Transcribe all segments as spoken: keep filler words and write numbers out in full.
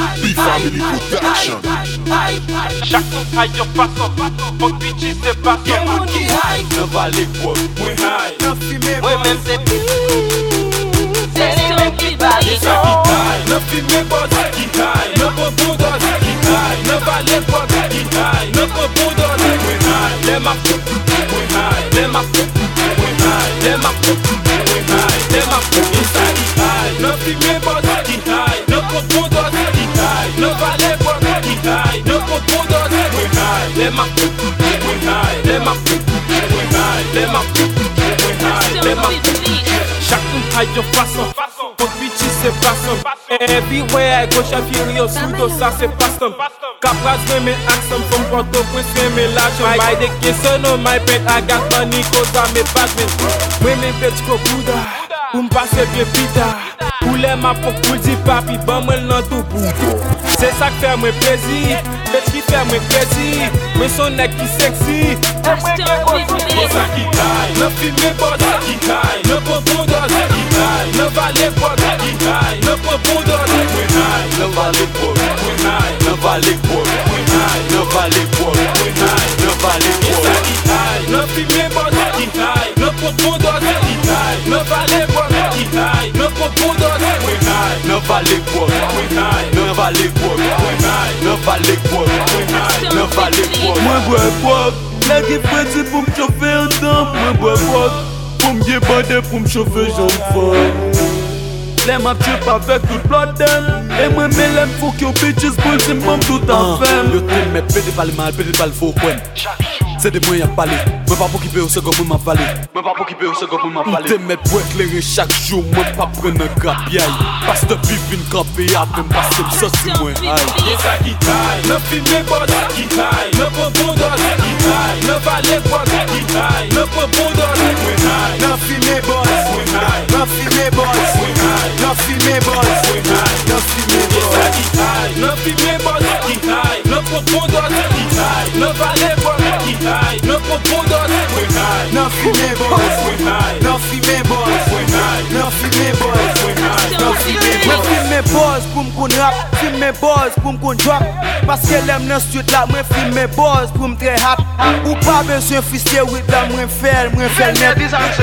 B-Family Production. Chaque son high yo façon, fuck bitches c'est pas ça. Gen moun ki high, Ne va l'époque, moi high. nan fime Moi boss. même c'est c'est les mêmes qui parlent. C'est ça qui high, ne fume boss qui high, ne bon bon dos qui high, ne va l'époque qui high, ne bon bon dos moi high. Les marques, moi high, les marques, moi high, les marques, moi high, les marques, inside qui high, ne fume boss qui high, ne bon bon dos qui high, ne va l'époque qui high, ne bon bon dos moi high, les marques, moi high, les marques, moi high, les marques, moi high, les marques. Chaque monde a une façon, pour bitches c'est façon. Everywhere I go, j'affirie au sous ça c'est façon. Capras remè accent from Port-au-Prince remè l'argent. My dedication on my bed, I got money cause I'm a badman. Moi mes bitches ko Bouddha, pour m'passer bien pita. Pour les ma pour pour dire papi, ban moi nan tout bout. C'est ça qui fait moi plaisir, bitch qui fait moi plaisir. Moi son nec qui sexy. C'est ça qui taille, ne fume pas qui taille, ne bon bon dos qui taille, ne va l'époque qui taille, ne bon bon dos qui taille, ne va l'époque qui taille, ne va l'époque qui taille, ne va l'époque qui taille, ne va l'époque qui taille, ne fume pas qui taille, ne bon bon dos qui taille, ne va l'époque qui taille, ne bon bon dos qui taille, ne va l'époque qui taille, ne va l'époque qui taille, ne va l'époque qui taille, ne va l'époque. Moi bois bois, la qui fait pour me chauffer un temps. Moi bois bois, pour me bander, pour me chauffer j'en fais. Les m'a tué avec tout plot them. Et moi me l'aime faut que bitches boule c'est m'en tout en femme. Yo te met pédé par le mal, pédé par le faux coin. C'est des moyens à parler. Moi pas pour qui paye au second pour m'avaler. Moi pas pour qui paye au second pour m'avaler. Te met pour éclairer chaque jour. Moi pas prendre un grapiaille. Parce que bivine campé après m'passer m'sauce si moi aïe. C'est ça qui taille, ne fume pas qui taille, ne bon bon dos qui taille, ne va l'époque qui taille, ne bon bon dos moi high, Nan fime boss, moi high, nan fime boss, moi high, nan fime boss, moi high. nan fime C'est ça boss. qui taille, ne fume pas qui taille, ne bon bon dos qui taille, ne va l'époque qui taille, ne bon bon dos moi high, Nan fime boss, moi high, nan fime boss, moi high, nan fime boss, moi high. nan fime boss. Mwen filme boss pou m'kon rap, filme boss pou m'kon drop. Paske lem nan street la, mwen filme boss pou m'tre hap. Ou pa besoin fiste with la, mwen fel, mwen fel net.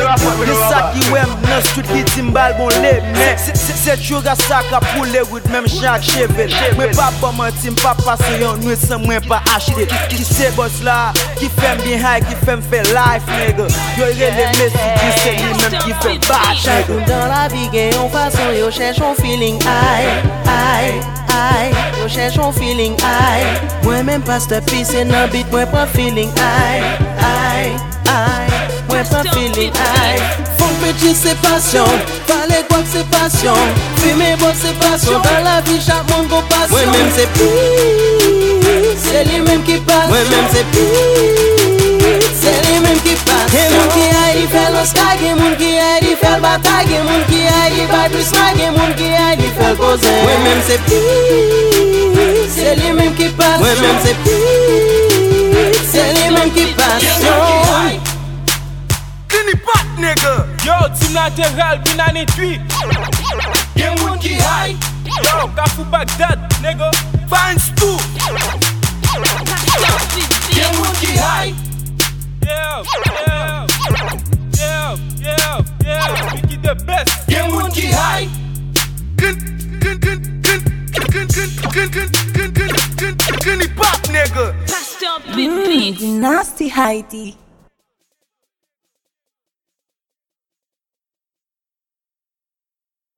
Disa ki wem nan street ki timbal bon le men. Se choga sa ka poule with mem chak chevel. Mwen pa pa manti, mpa pase yon nuit san mwen pa achete. Ki se boss la, ki fem bien high, ki fem fe life nigga. Yo rele Messi, ki se li menm ki fe bad Chaque nigga. dans la vie gagne une façon, yo cherche un feeling high, high, high. Yo cherche un feeling high. Moi même pas de pisse dans beat, moi pas feeling high, high, high. Moi pas feeling high. Funk petit c'est passion, parler quoi c'est passion. Fumer bon c'est passion. Dans la vie chaque monde gon passion. Moi même c'est pire, c'est lui même qui passe. Moi même c'est pire, c'est lui même qui passe. Gen moun ki ay di fel Oscar, gen moun ki ay di fel bataille, gen moun ki ay di bay plus mal, gen moun ki ay di fel cause. Moi même c'est pire, c'est lui même qui passe. Moi même c'est pire, c'est lui même qui passe. Kini pat nigga. Yo, team latéral, binani tui. Gen moun ki high, Yo, Kafou Bagdad, nigga. Vance too. Gen moun ki high, Yeah, yeah, yeah, yeah, yeah. Mickey the best. gen moun ki high. Kini pat nigga. Mm, nasty Heidi.